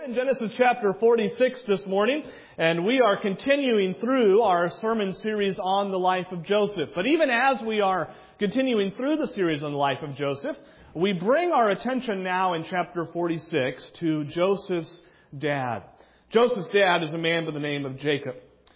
in Genesis chapter 46 this morning, and we are continuing through our sermon series on the life of Joseph. But even as we are continuing through the series on the life of Joseph, we bring our attention now in chapter 46 to Joseph's dad. Joseph's dad is a man by the name of Jacob.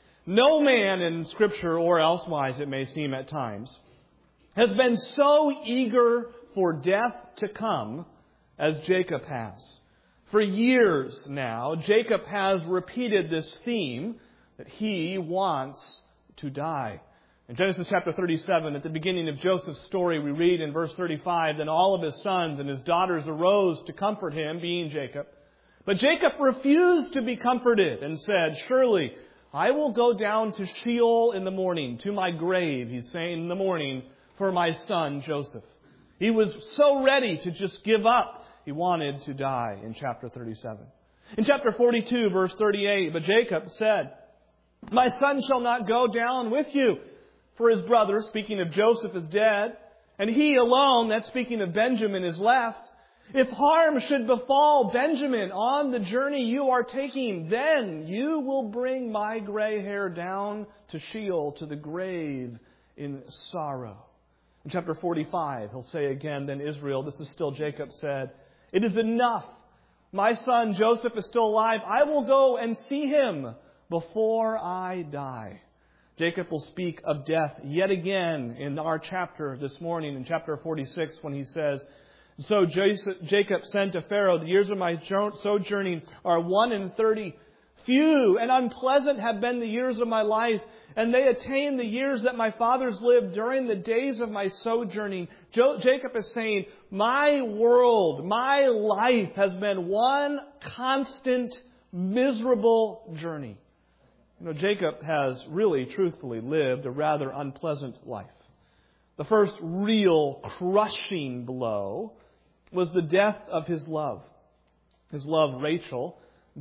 No man in Scripture, or elsewise it may seem at times, has been so eager for death to come as Jacob has. For years now, Jacob has repeated this theme that he wants to die. In Genesis chapter 37, at the beginning of Joseph's story, we read in verse 35, "Then all of his sons and his daughters arose to comfort him, being Jacob. But Jacob refused to be comforted and said, 'Surely I will go down to Sheol in the morning, to my grave,'" he's saying, "in the morning, for my son Joseph." He was so ready to just give up. He wanted to die in chapter 37. In chapter 42, verse 38, "But Jacob said, 'My son shall not go down with you, for his brother,'" speaking of Joseph, "'is dead, and he alone," that's speaking of Benjamin, "is left. If harm should befall Benjamin on the journey you are taking, then you will bring my gray hair down to Sheol, to the grave in sorrow.'" In chapter 45, he'll say again, "Then Israel," this is still Jacob, said, "It is enough. My son Joseph is still alive. I will go and see him before I die." Jacob will speak of death yet again in our chapter this morning, in chapter 46, when he says, "So Jacob said to Pharaoh, 'The years of my sojourning are 130. Few and unpleasant have been the years of my life, and they attain the years that my fathers lived during the days of my sojourning.'" Jacob is saying, my world, my life has been one constant, miserable journey. You know, Jacob has really, truthfully, lived a rather unpleasant life. The first real crushing blow was the death of his love. His love, Rachel,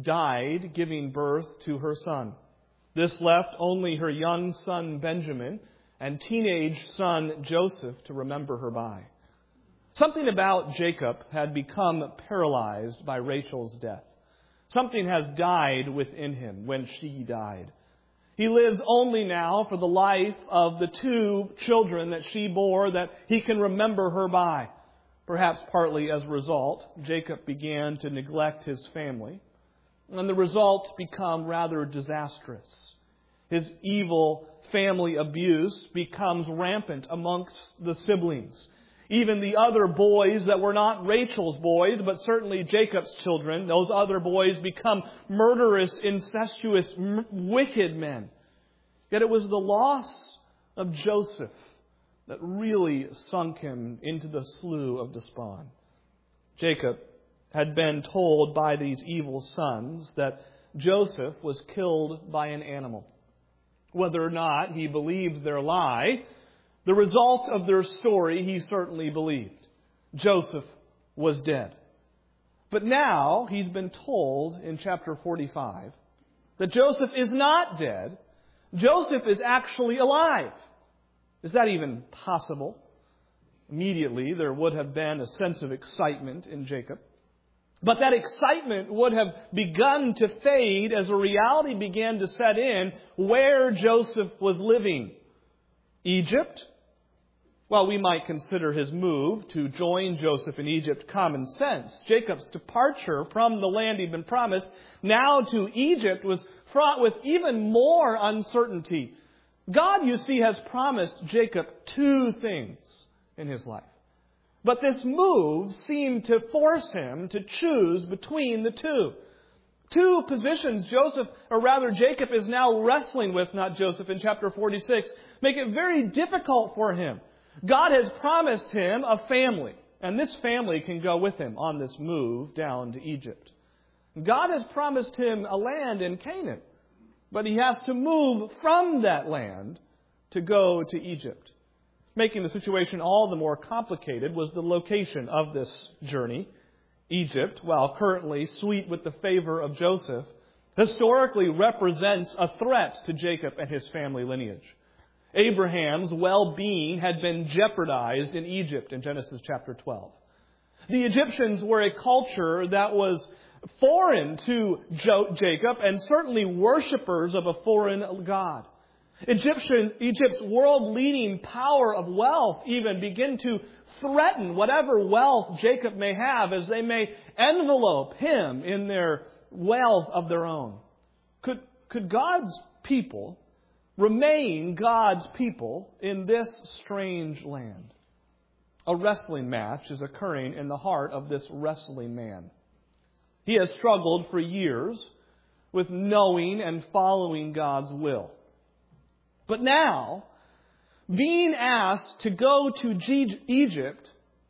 died giving birth to her son. This left only her young son Benjamin and teenage son Joseph to remember her by. Something about Jacob had become paralyzed by Rachel's death. Something has died within him when she died. He lives only now for the life of the two children that she bore that he can remember her by. Perhaps partly as a result, Jacob began to neglect his family. And the result become rather disastrous. His evil family abuse becomes rampant amongst the siblings. Even the other boys that were not Rachel's boys, but certainly Jacob's children, those other boys become murderous, incestuous, wicked men. Yet it was the loss of Joseph that really sunk him into the slough of despond. Jacob had been told by these evil sons that Joseph was killed by an animal. Whether or not he believed their lie, the result of their story he certainly believed. Joseph was dead. But now he's been told in chapter 45 that Joseph is not dead. Joseph is actually alive. Is that even possible? Immediately there would have been a sense of excitement in Jacob. But that excitement would have begun to fade as a reality began to set in where Joseph was living. Egypt? Well, we might consider his move to join Joseph in Egypt common sense. Jacob's departure from the land he'd been promised now to Egypt was fraught with even more uncertainty. God, you see, has promised Jacob two things in his life. But this move seemed to force him to choose between the two. Two positions Jacob is now wrestling with, not Joseph, in chapter 46, make it very difficult for him. God has promised him a family, and this family can go with him on this move down to Egypt. God has promised him a land in Canaan, but he has to move from that land to go to Egypt. Making the situation all the more complicated was the location of this journey. Egypt, while currently sweet with the favor of Joseph, historically represents a threat to Jacob and his family lineage. Abraham's well-being had been jeopardized in Egypt in Genesis chapter 12. The Egyptians were a culture that was foreign to Jacob and certainly worshipers of a foreign god. Egypt's world-leading power of wealth even begin to threaten whatever wealth Jacob may have as they may envelope him in their wealth of their own. Could God's people remain God's people in this strange land? A wrestling match is occurring in the heart of this wrestling man. He has struggled for years with knowing and following God's will. But now, being asked to go to Egypt,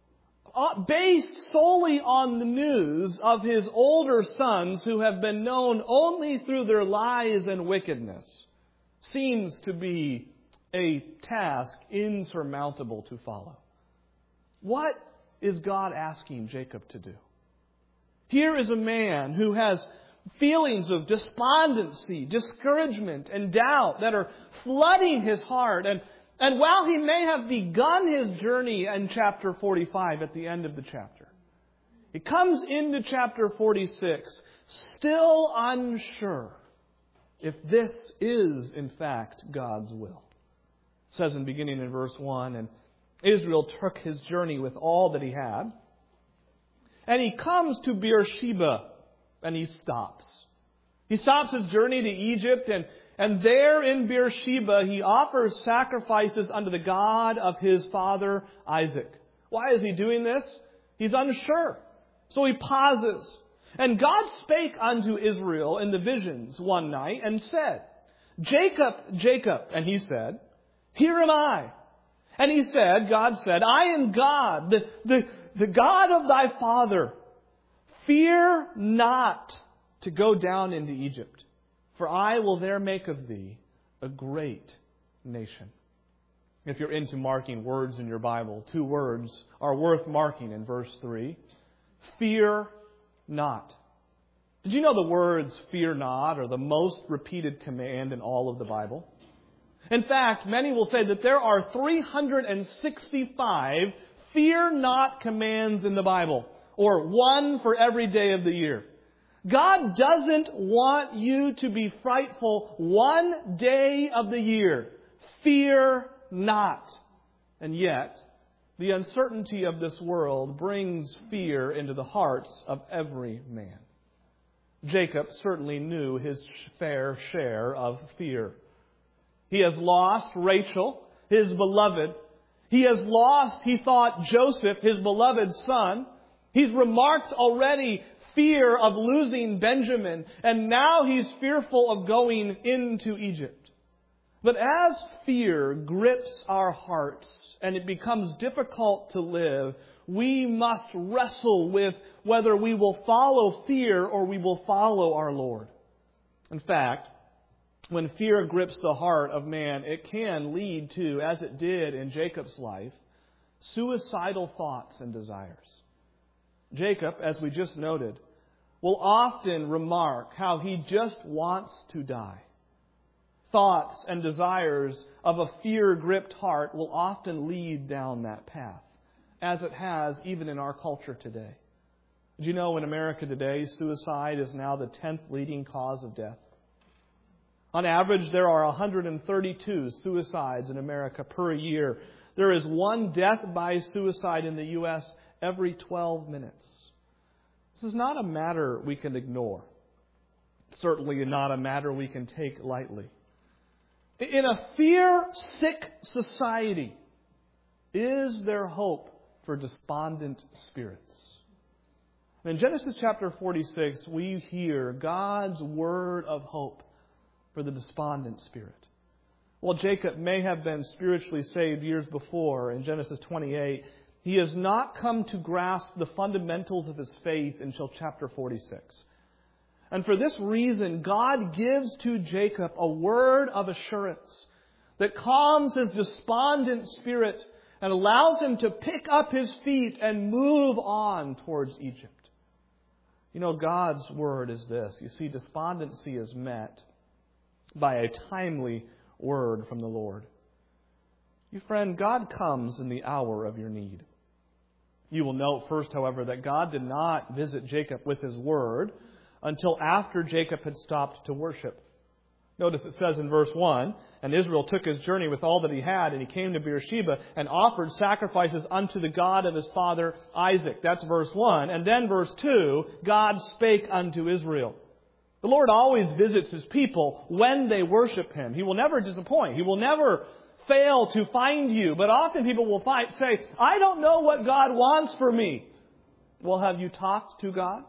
based solely on the news of his older sons who have been known only through their lies and wickedness, seems to be a task insurmountable to follow. What is God asking Jacob to do? Here is a man who has feelings of despondency, discouragement, and doubt that are flooding his heart. And while he may have begun his journey in chapter 45 at the end of the chapter, he comes into chapter 46 still unsure if this is in fact God's will. It says beginning in verse 1, and Israel took his journey with all that he had. And he comes to Beersheba, and he stops. He stops his journey to Egypt, and there in Beersheba he offers sacrifices unto the God of his father Isaac. Why is he doing this? He's unsure. So he pauses. And God spake unto Israel in the visions one night, and said, Jacob, Jacob. And he said, Here am I. And he said, God said, I am God, the God of thy father. Fear not to go down into Egypt, for I will there make of thee a great nation. If you're into marking words in your Bible, 2 words are worth marking in verse 3. Fear not. Did you know the words fear not are the most repeated command in all of the Bible? In fact, many will say that there are 365 fear not commands in the Bible, or one for every day of the year. God doesn't want you to be frightful one day of the year. Fear not. And yet, the uncertainty of this world brings fear into the hearts of every man. Jacob certainly knew his fair share of fear. He has lost Rachel, his beloved. He has lost, he thought, Joseph, his beloved son. He's remarked already fear of losing Benjamin, and now he's fearful of going into Egypt. But as fear grips our hearts and it becomes difficult to live, we must wrestle with whether we will follow fear or we will follow our Lord. In fact, when fear grips the heart of man, it can lead to, as it did in Jacob's life, suicidal thoughts and desires. Jacob, as we just noted, will often remark how he just wants to die. Thoughts and desires of a fear-gripped heart will often lead down that path, as it has even in our culture today. Did you know in America today, suicide is now the 10th leading cause of death? On average, there are 132 suicides in America per year. There is one death by suicide in the U.S. every 12 minutes. This is not a matter we can ignore. Certainly not a matter we can take lightly. In a fear-sick society, is there hope for despondent spirits? In Genesis chapter 46, we hear God's word of hope for the despondent spirit. While Jacob may have been spiritually saved years before in Genesis 28, he has not come to grasp the fundamentals of his faith until chapter 46. And for this reason, God gives to Jacob a word of assurance that calms his despondent spirit and allows him to pick up his feet and move on towards Egypt. You know, God's word is this. You see, despondency is met by a timely word from the Lord. You friend, God comes in the hour of your need. You will note first, however, that God did not visit Jacob with his word until after Jacob had stopped to worship. Notice it says in verse 1, "And Israel took his journey with all that he had, and he came to Beersheba and offered sacrifices unto the God of his father Isaac." That's verse 1. And then verse 2, "God spake unto Israel." The Lord always visits His people when they worship Him. He will never disappoint. He will never fail to find you. But often people will say, "I don't know what God wants for me." Well, have you talked to God?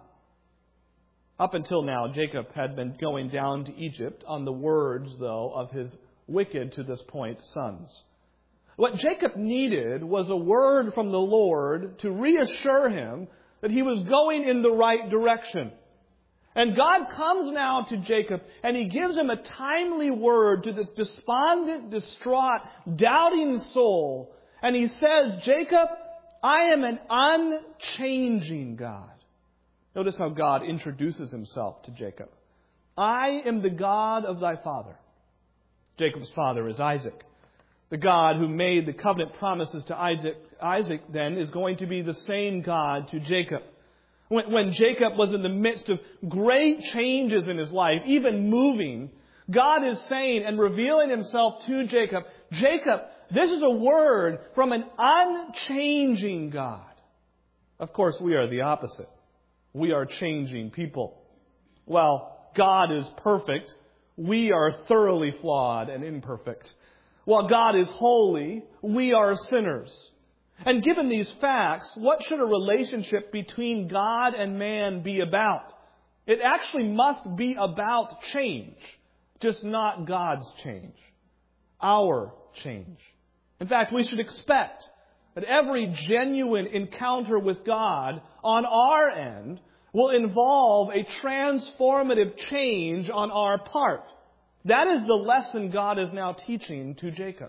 Up until now, Jacob had been going down to Egypt on the words, though, of his wicked, to this point, sons. What Jacob needed was a word from the Lord to reassure him that he was going in the right direction. And God comes now to Jacob and He gives him a timely word to this despondent, distraught, doubting soul. And He says, "Jacob, I am an unchanging God." Notice how God introduces Himself to Jacob. "I am the God of thy father." Jacob's father is Isaac. The God who made the covenant promises to Isaac then is going to be the same God to Jacob. When Jacob was in the midst of great changes in his life, even moving, God is saying and revealing Himself to Jacob, "Jacob, this is a word from an unchanging God." Of course, we are the opposite. We are changing people. While God is perfect, we are thoroughly flawed and imperfect. While God is holy, we are sinners. And given these facts, what should a relationship between God and man be about? It actually must be about change, just not God's change. Our change. In fact, we should expect that every genuine encounter with God on our end will involve a transformative change on our part. That is the lesson God is now teaching to Jacob.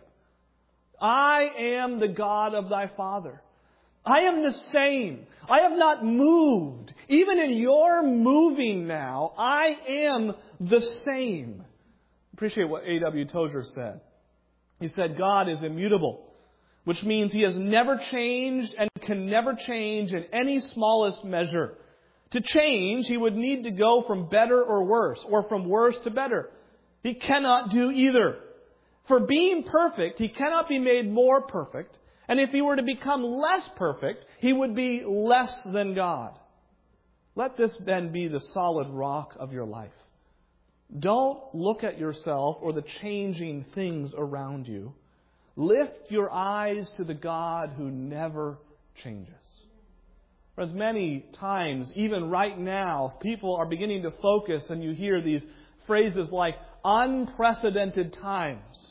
"I am the God of thy father. I am the same. I have not moved. Even in your moving now, I am the same." Appreciate what A.W. Tozer said. He said, "God is immutable, which means He has never changed and can never change in any smallest measure. To change, He would need to go from better or worse, or from worse to better. He cannot do either. For being perfect, He cannot be made more perfect. And if He were to become less perfect, He would be less than God." Let this then be the solid rock of your life. Don't look at yourself or the changing things around you. Lift your eyes to the God who never changes. Friends, many times, even right now, people are beginning to focus and you hear these phrases like unprecedented times.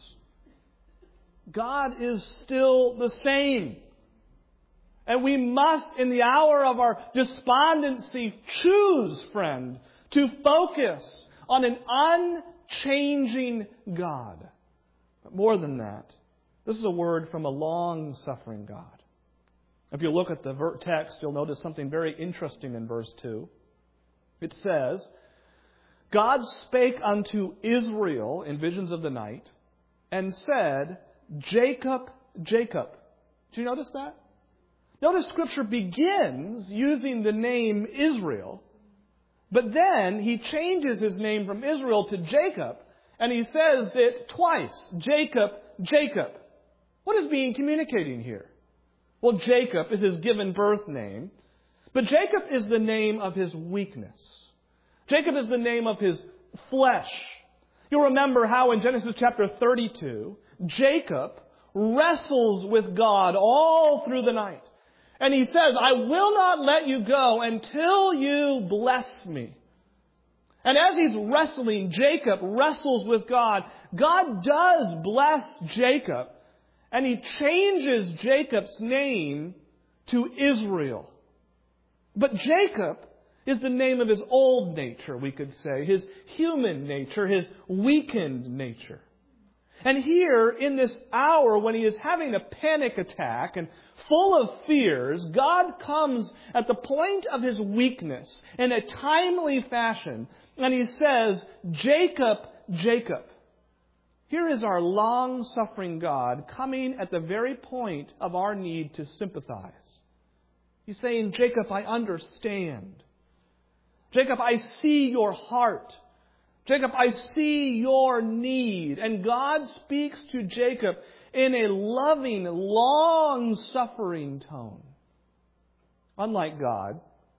God is still the same. And we must, in the hour of our despondency, choose, friend, to focus on an unchanging God. But more than that, this is a word from a long-suffering God. If you look at the text, you'll notice something very interesting in verse 2. It says, "God spake unto Israel in visions of the night, and said, Jacob, Jacob." Do you notice that? Notice Scripture begins using the name Israel, but then He changes His name from Israel to Jacob, and He says it twice, "Jacob, Jacob." What is being communicating here? Well, Jacob is his given birth name, but Jacob is the name of his weakness. Jacob is the name of his flesh. You'll remember how in Genesis chapter 32, Jacob wrestles with God all through the night. And he says, "I will not let you go until you bless me." And as he's wrestling, Jacob wrestles with God. God does bless Jacob. And He changes Jacob's name to Israel. But Jacob is the name of his old nature, we could say. His human nature, his weakened nature. And here, in this hour, when he is having a panic attack and full of fears, God comes at the point of his weakness in a timely fashion. And He says, "Jacob, Jacob." Here is our long-suffering God coming at the very point of our need to sympathize. He's saying, "Jacob, I understand. Jacob, I see your heart. Jacob, I see your need. And God speaks to Jacob in a loving, long-suffering tone. Unlike God,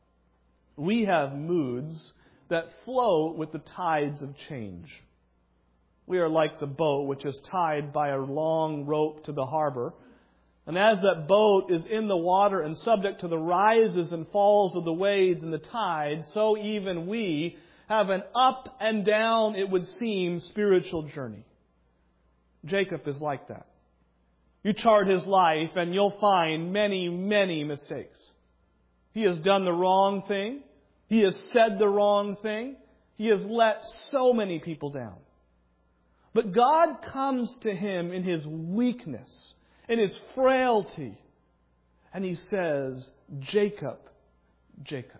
we have moods that float with the tides of change. We are like the boat which is tied by a long rope to the harbor. And as that boat is in the water and subject to the rises and falls of the waves and the tides, so even we have an up and down, it would seem, spiritual journey. Jacob is like that. You chart his life and you'll find many, many mistakes. He has done the wrong thing. He has said the wrong thing. He has let so many people down. But God comes to him in his weakness, in his frailty, and he says, Jacob, Jacob.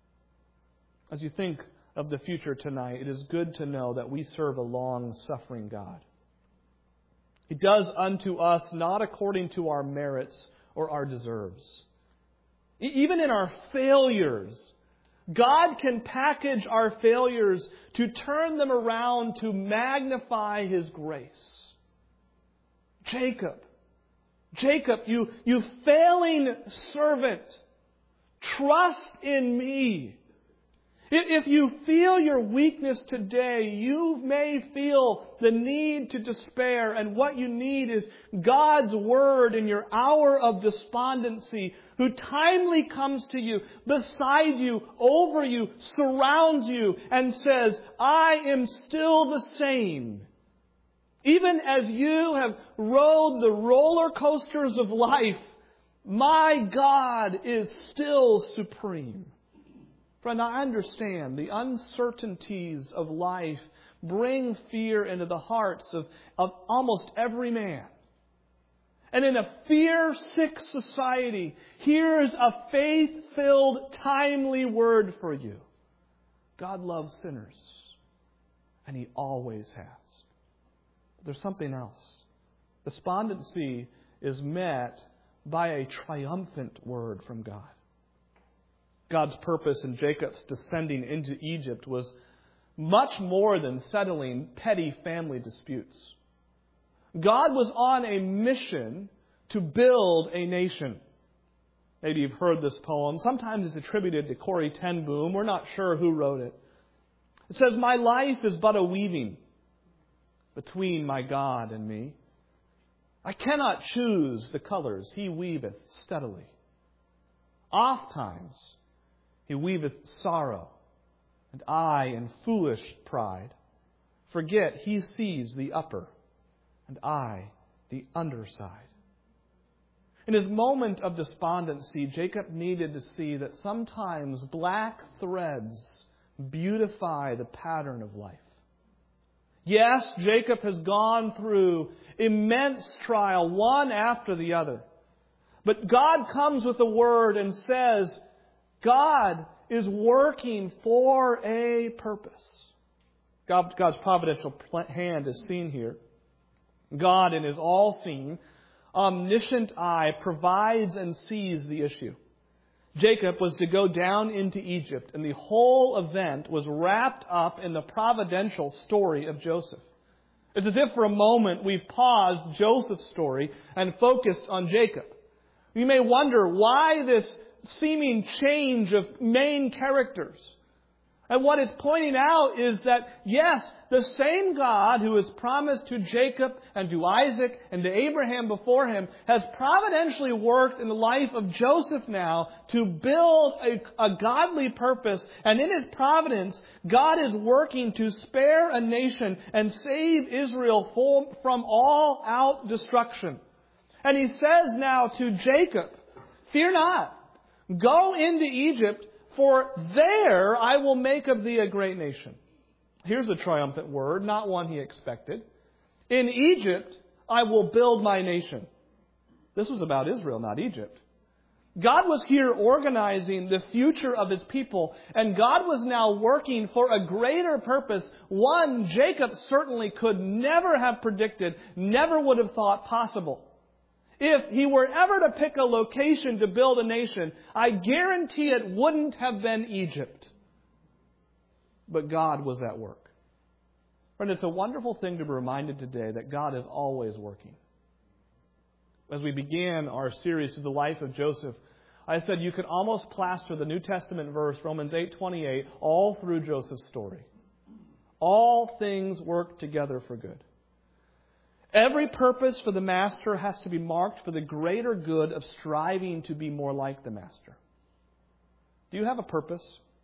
As you think of the future tonight, it is good to know that we serve a long-suffering God. He does unto us not according to our merits or our deserves. Even in our failures, God can package our failures to turn them around to magnify His grace. Jacob, Jacob, you failing servant, trust in me. If you feel your weakness today, you may feel the need to despair, and what you need is God's Word in your hour of despondency, who timely comes to you, beside you, over you, surrounds you, and says, I am still the same. Even as you have rode the roller coasters of life, my God is still supreme. Friend, I understand the uncertainties of life bring fear into the hearts of almost every man. And in a fear-sick society, here's a faith-filled, timely word for you. God loves sinners, and He always has. But there's something else. Despondency is met by a triumphant word from God. God's purpose in Jacob's descending into Egypt was much more than settling petty family disputes. God was on a mission to build a nation. Maybe you've heard this poem. Sometimes it's attributed to Corrie ten Boom. We're not sure who wrote it. It says, my life is but a weaving between my God and me. I cannot choose the colors He weaveth steadily. Ofttimes He weaveth sorrow, and I, in foolish pride, forget He sees the upper, and I the underside. In his moment of despondency, Jacob needed to see that sometimes black threads beautify the pattern of life. Yes, Jacob has gone through immense trial, one after the other. But God comes with a word and says, God is working for a purpose. God's providential hand is seen here. God, in His all-seeing, omniscient eye, provides and sees the issue. Jacob was to go down into Egypt, and the whole event was wrapped up in the providential story of Joseph. It's as if for a moment we've paused Joseph's story and focused on Jacob. You may wonder why this seeming change of main characters. And what it's pointing out is that, yes, the same God who has promised to Jacob and to Isaac and to Abraham before him has providentially worked in the life of Joseph now to build a godly purpose. And in His providence, God is working to spare a nation and save Israel from all out destruction. And He says now to Jacob, fear not, go into Egypt, for there I will make of thee a great nation. Here's a triumphant word, not one he expected. In Egypt I will build my nation. This was about Israel, not Egypt. God was here organizing the future of His people, and God was now working for a greater purpose, one Jacob certainly could never have predicted, never would have thought possible. If he were ever to pick a location to build a nation, I guarantee it wouldn't have been Egypt. but God was at work. Friend, it's a wonderful thing to be reminded today that God is always working. As we began our series through the life of Joseph, I said you could almost plaster the New Testament verse, Romans 8:28, all through Joseph's story. All things work together for good. Every purpose for the Master has to be marked for the greater good of striving to be more like the Master. Do you have a purpose?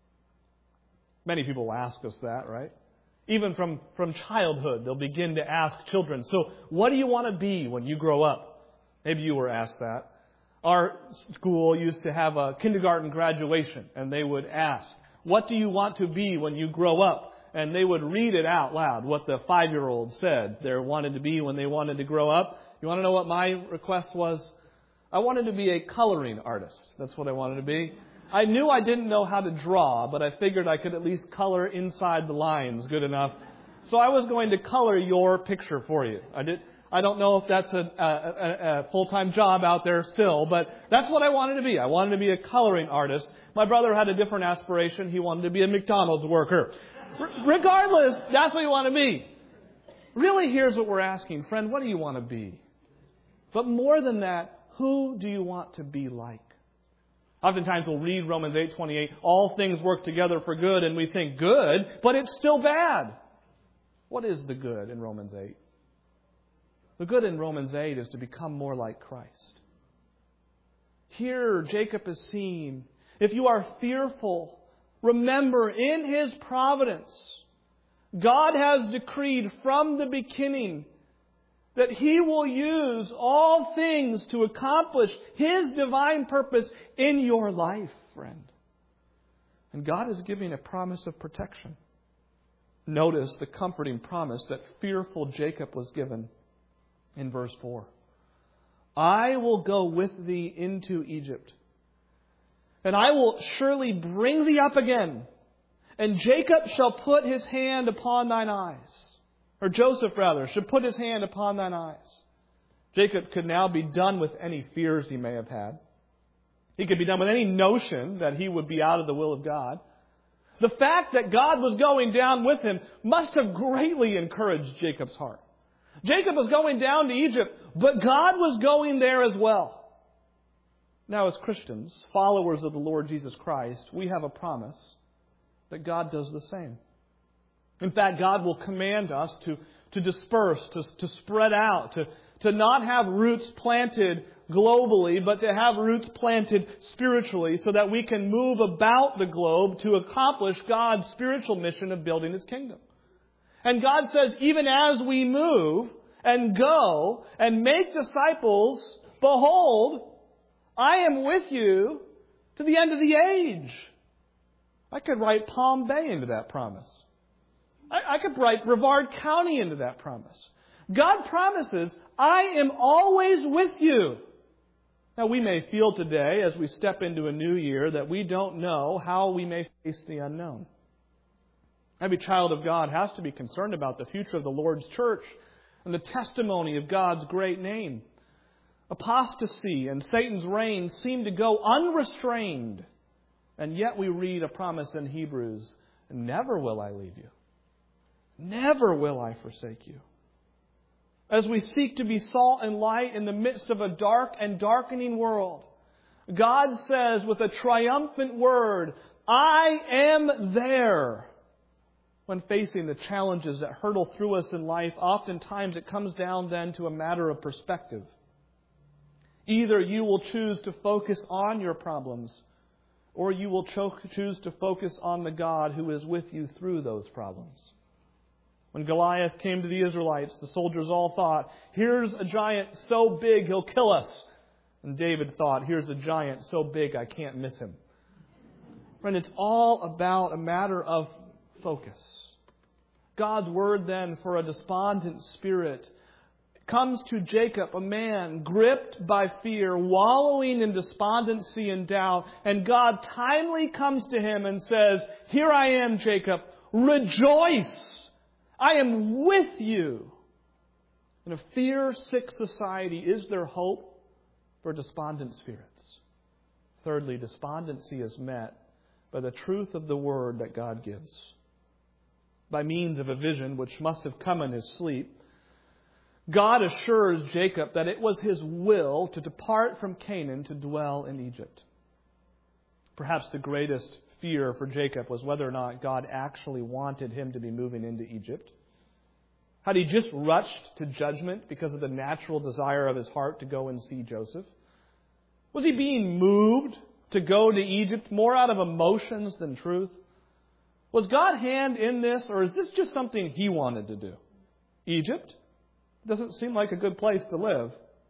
Many people ask us that, right? Even from childhood, they'll begin to ask children, so what do you want to be when you grow up? Maybe you were asked that. Our school used to have a kindergarten graduation, and they would ask, what do you want to be when you grow up? And they would read it out loud, what the 5-year-old said they wanted to be when they wanted to grow up. You want to know what my request was? I wanted to be a coloring artist. That's what I wanted to be. I knew I didn't know how to draw, but I figured I could at least color inside the lines good enough. So I was going to color your picture for you. I don't know if that's a full-time job out there still, but that's what I wanted to be. I wanted to be a coloring artist. My brother had a different aspiration. He wanted to be a McDonald's worker. Regardless, that's what you want to be. Really, here's what we're asking. Friend, what do you want to be? But more than that, who do you want to be like? Oftentimes we'll read Romans 8:28, all things work together for good, and we think good, but it's still bad. What is the good in Romans 8? The good in Romans 8 is to become more like Christ. Here, Jacob is seen. If you are fearful, remember, in His providence, God has decreed from the beginning that He will use all things to accomplish His divine purpose in your life, friend. And God is giving a promise of protection. Notice the comforting promise that fearful Jacob was given in verse 4. I will go with thee into Egypt, and I will surely bring thee up again, and Jacob shall put his hand upon thine eyes. Or Joseph, rather, should put his hand upon thine eyes. Jacob could now be done with any fears he may have had. He could be done with any notion that he would be out of the will of God. The fact that God was going down with him must have greatly encouraged Jacob's heart. Jacob was going down to Egypt, but God was going there as well. Now, as Christians, followers of the Lord Jesus Christ, we have a promise that God does the same. In fact, God will command us to disperse, to spread out, to not have roots planted globally, but to have roots planted spiritually so that we can move about the globe to accomplish God's spiritual mission of building His kingdom. And God says, even as we move and go and make disciples, behold, I am with you to the end of the age. I could write Palm Bay into that promise. I could write Brevard County into that promise. God promises, I am always with you. Now, we may feel today, as we step into a new year, that we don't know how we may face the unknown. Every child of God has to be concerned about the future of the Lord's church and the testimony of God's great name. Apostasy and Satan's reign seem to go unrestrained. And yet we read a promise in Hebrews, never will I leave you. Never will I forsake you. As we seek to be salt and light in the midst of a dark and darkening world, God says with a triumphant word, I am there. When facing the challenges that hurtle through us in life, oftentimes it comes down then to a matter of perspective. Either you will choose to focus on your problems, or you will choose to focus on the God who is with you through those problems. When Goliath came to the Israelites, the soldiers all thought, here's a giant so big he'll kill us. And David thought, here's a giant so big I can't miss him. Friend, it's all about a matter of focus. God's word then for a despondent spirit comes to Jacob, a man gripped by fear, wallowing in despondency and doubt. And God timely comes to him and says, here I am, Jacob, rejoice. I am with you. In a fear-sick society, is there hope for despondent spirits? Thirdly, despondency is met by the truth of the word that God gives. by means of a vision which must have come in his sleep, God assures Jacob that it was his will to depart from Canaan to dwell in Egypt. Perhaps the greatest fear for Jacob was whether or not God actually wanted him to be moving into Egypt. Had he just rushed to judgment because of the natural desire of his heart to go and see Joseph? Was he being moved to go to Egypt more out of emotions than truth? Was God's hand in this, or is this just something he wanted to do? Egypt doesn't seem like a good place to live.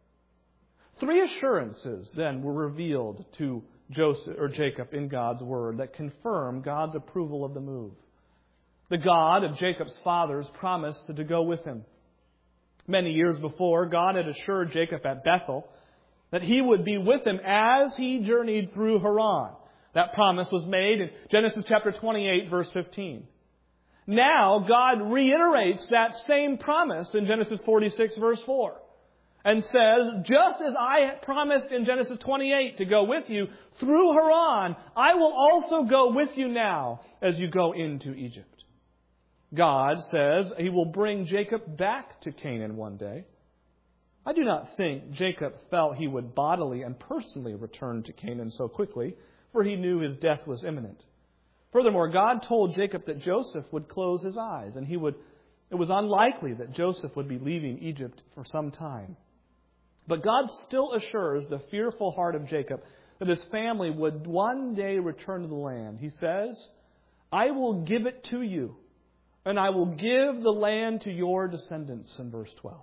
3 assurances then were revealed to Jacob in God's Word that confirm God's approval of the move. The God of Jacob's fathers promised to go with him. Many years before, God had assured Jacob at Bethel that he would be with him as he journeyed through Haran. That promise was made in Genesis chapter 28, verse 15. Now, God reiterates that same promise in Genesis 46, verse 4. And says, just as I promised in Genesis 28 to go with you through Haran, I will also go with you now as you go into Egypt. God says he will bring Jacob back to Canaan one day. I do not think Jacob felt he would bodily and personally return to Canaan so quickly, for he knew his death was imminent. Furthermore, God told Jacob that Joseph would close his eyes, and it was unlikely that Joseph would be leaving Egypt for some time. But God still assures the fearful heart of Jacob that his family would one day return to the land. He says, I will give it to you, and I will give the land to your descendants, in verse 12.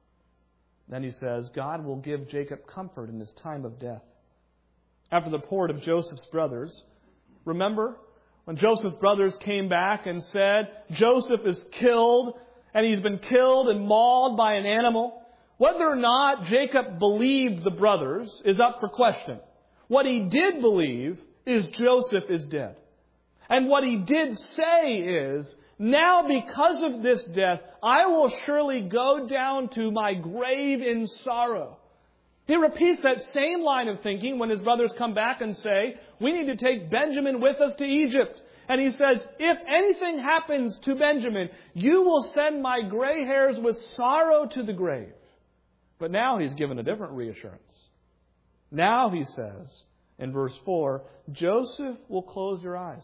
Then he says, God will give Jacob comfort in his time of death. After the report of Joseph's brothers, remember when Joseph's brothers came back and said, Joseph is killed, and he's been killed and mauled by an animal. Whether or not Jacob believed the brothers is up for question. What he did believe is Joseph is dead. And what he did say is, now because of this death, I will surely go down to my grave in sorrow. He repeats that same line of thinking when his brothers come back and say, we need to take Benjamin with us to Egypt. And he says, if anything happens to Benjamin, you will send my gray hairs with sorrow to the grave. But now he's given a different reassurance. Now he says, in verse 4, Joseph will close your eyes.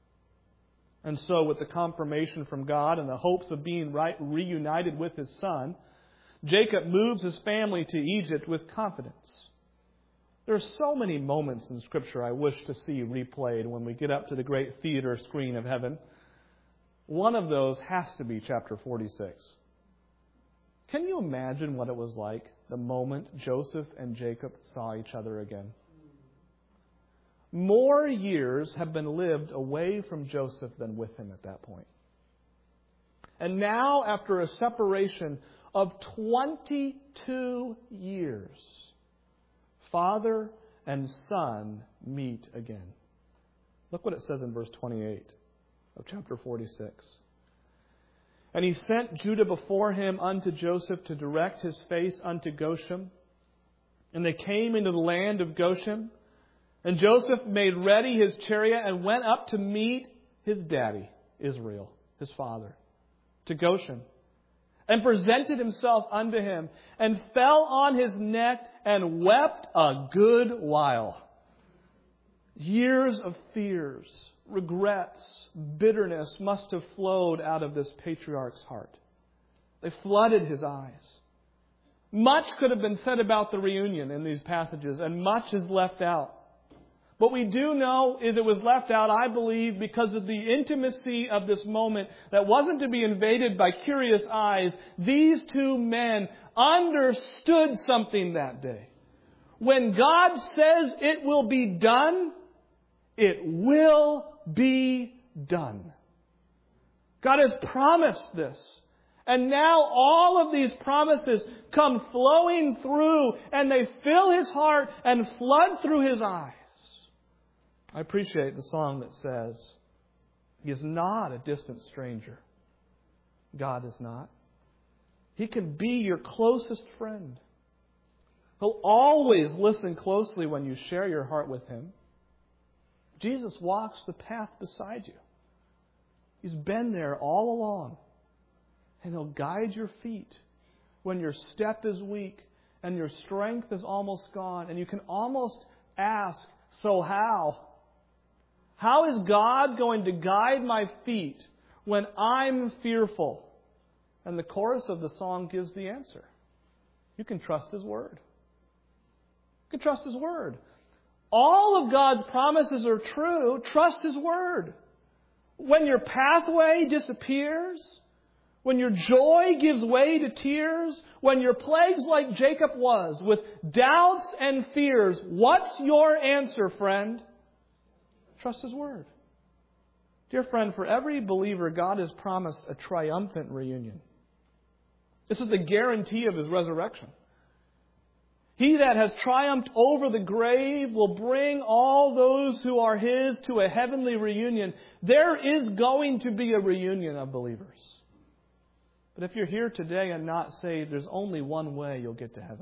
And so with the confirmation from God and the hopes of being reunited with his son, Jacob moves his family to Egypt with confidence. There are so many moments in Scripture I wish to see replayed when we get up to the great theater screen of heaven. One of those has to be chapter 46. Can you imagine what it was like the moment Joseph and Jacob saw each other again? More years have been lived away from Joseph than with him at that point. And now, after a separation of 22 years, father and son meet again. Look what it says in verse 28 of chapter 46. And he sent Judah before him unto Joseph to direct his face unto Goshen. And they came into the land of Goshen. And Joseph made ready his chariot and went up to meet his daddy, Israel, his father, to Goshen. And presented himself unto him, and fell on his neck, and wept a good while. Years of fears, regrets, bitterness must have flowed out of this patriarch's heart. They flooded his eyes. Much could have been said about the reunion in these passages, and much is left out. What we do know is it was left out, I believe, because of the intimacy of this moment that wasn't to be invaded by curious eyes. These two men understood something that day. When God says it will be done, it will be done. God has promised this. And now all of these promises come flowing through, and they fill his heart and flood through his eyes. I appreciate the song that says, He is not a distant stranger. God is not. He can be your closest friend. He'll always listen closely when you share your heart with Him. Jesus walks the path beside you. He's been there all along. And He'll guide your feet when your step is weak and your strength is almost gone. And you can almost ask, so how? How is God going to guide my feet when I'm fearful? And the chorus of the song gives the answer. You can trust His Word. You can trust His Word. All of God's promises are true. Trust His Word. When your pathway disappears, when your joy gives way to tears, when you're plagued like Jacob was with doubts and fears, what's your answer, friend? Trust His Word. Dear friend, for every believer, God has promised a triumphant reunion. This is the guarantee of His resurrection. He that has triumphed over the grave will bring all those who are His to a heavenly reunion. There is going to be a reunion of believers. But if you're here today and not saved, there's only one way you'll get to heaven.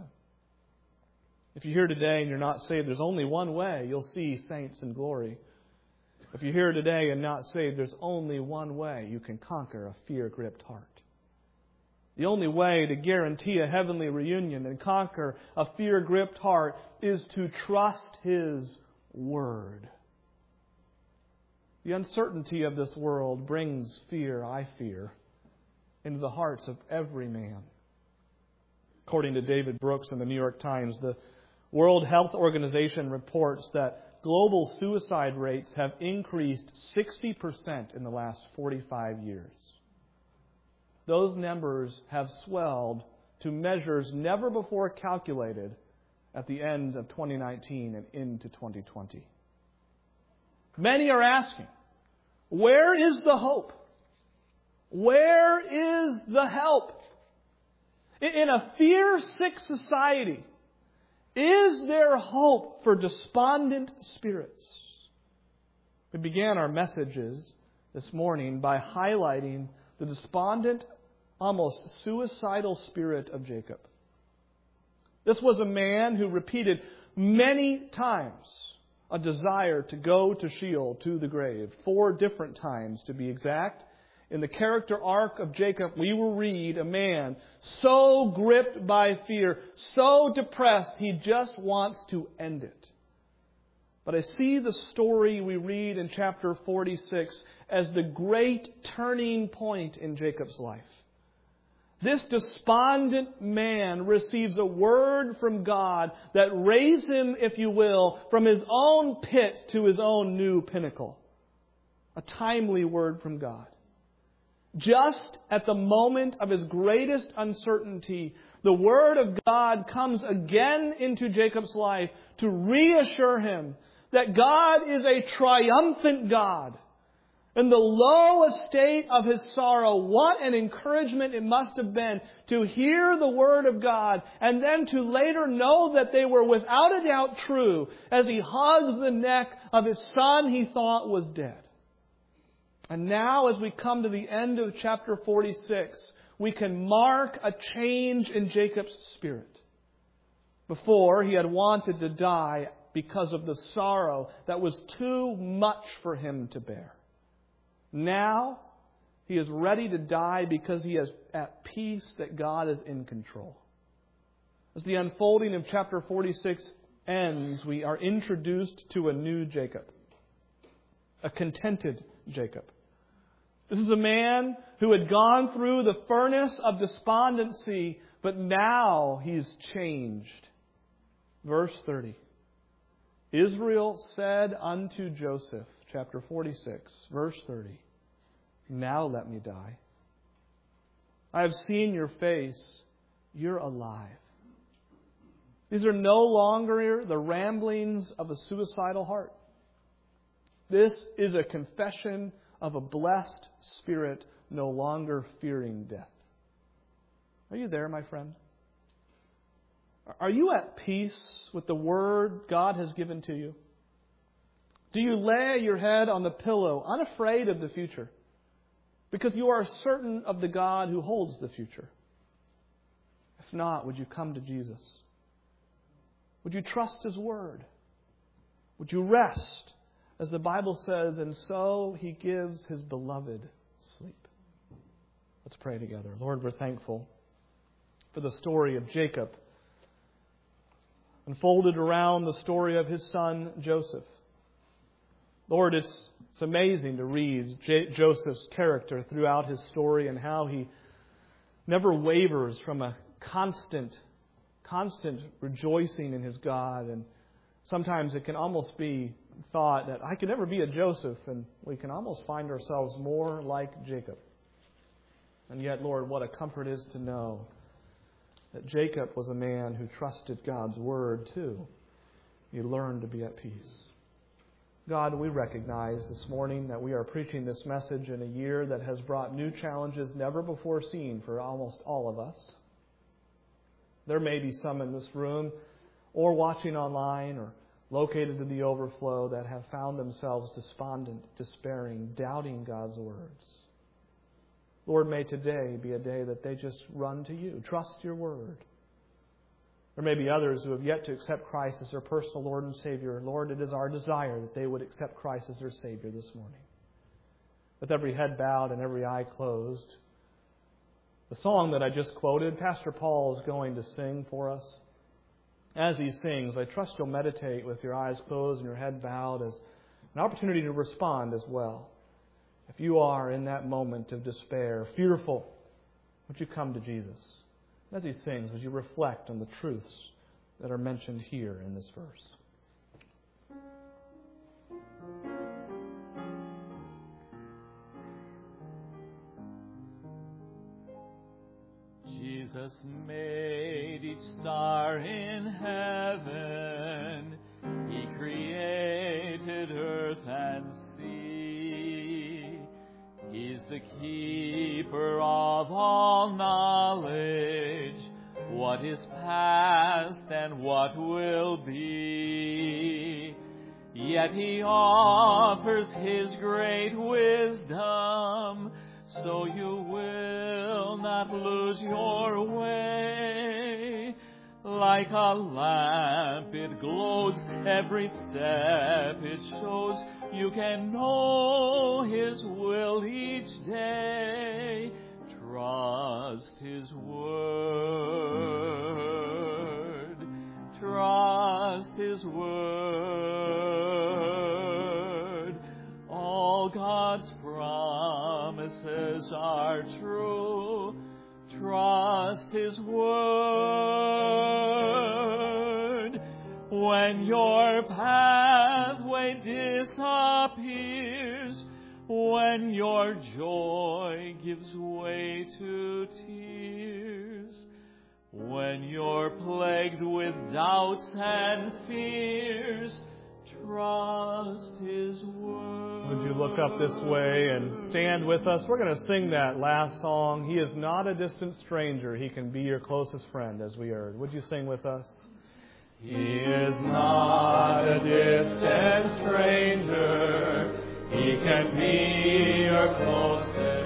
If you're here today and you're not saved, there's only one way you'll see saints in glory. If you're here today and not saved, there's only one way you can conquer a fear-gripped heart. The only way to guarantee a heavenly reunion and conquer a fear-gripped heart is to trust His Word. The uncertainty of this world brings fear, I fear, into the hearts of every man. According to David Brooks in the New York Times, the World Health Organization reports that global suicide rates have increased 60% in the last 45 years. Those numbers have swelled to measures never before calculated at the end of 2019 and into 2020. Many are asking, where is the hope? Where is the help? In a fear-sick society, is there hope for despondent spirits? We began our messages this morning by highlighting the despondent, almost suicidal spirit of Jacob. This was a man who repeated many times a desire to go to Sheol, to the grave, 4 different times to be exact. In the character arc of Jacob, we will read a man so gripped by fear, so depressed, he just wants to end it. But I see the story we read in chapter 46 as the great turning point in Jacob's life. This despondent man receives a word from God that raises him, if you will, from his own pit to his own new pinnacle. A timely word from God. Just at the moment of his greatest uncertainty, the Word of God comes again into Jacob's life to reassure him that God is a triumphant God. In the low estate of his sorrow, what an encouragement it must have been to hear the Word of God and then to later know that they were without a doubt true as he hugs the neck of his son he thought was dead. And now, as we come to the end of chapter 46, we can mark a change in Jacob's spirit. Before, he had wanted to die because of the sorrow that was too much for him to bear. Now, he is ready to die because he is at peace that God is in control. As the unfolding of chapter 46 ends, we are introduced to a new Jacob. A contented Jacob. This is a man who had gone through the furnace of despondency, but now he's changed. Verse 30. Israel said unto Joseph, chapter 46, verse 30, now let me die. I have seen your face. You're alive. These are no longer the ramblings of a suicidal heart. This is a confession of a blessed spirit no longer fearing death. Are you there, my friend? Are you at peace with the Word God has given to you? Do you lay your head on the pillow, unafraid of the future, because you are certain of the God who holds the future? If not, would you come to Jesus? Would you trust His Word? Would you rest, as the Bible says, and so He gives His beloved sleep. Let's pray together. Lord, we're thankful for the story of Jacob, unfolded around the story of his son Joseph. Lord, it's amazing to read Joseph's character throughout his story and how he never wavers from a constant rejoicing in his God. And sometimes it can almost be thought that I could never be a Joseph, and we can almost find ourselves more like Jacob. And yet, Lord, what a comfort is to know that Jacob was a man who trusted God's word too. He learned to be at peace. God, we recognize this morning that we are preaching this message in a year that has brought new challenges never before seen for almost all of us. There may be some in this room or watching online or located in the overflow that have found themselves despondent, despairing, doubting God's words. Lord, may today be a day that they just run to you, trust your word. There may be others who have yet to accept Christ as their personal Lord and Savior. Lord, it is our desire that they would accept Christ as their Savior this morning. With every head bowed and every eye closed, the song that I just quoted, Pastor Paul is going to sing for us. As he sings, I trust you'll meditate with your eyes closed and your head bowed as an opportunity to respond as well. If you are in that moment of despair, fearful, would you come to Jesus? As he sings, would you reflect on the truths that are mentioned here in this verse? Jesus made each star in heaven. He created earth and sea. He's the keeper of all knowledge, what is past and what will be. Yet He offers His great wisdom, so you will not lose your way. Like a lamp it glows, every step it shows. You can know His will each day. Trust His word. Trust His word. All God's promises are true. Trust His word. When your pathway disappears, when your joy gives way to tears, when you're plagued with doubts and fears, trust His word. Would you look up this way and stand with us? We're going to sing that last song. He is not a distant stranger. He can be your closest friend, as we heard. Would you sing with us? He is not a distant stranger. He can be your closest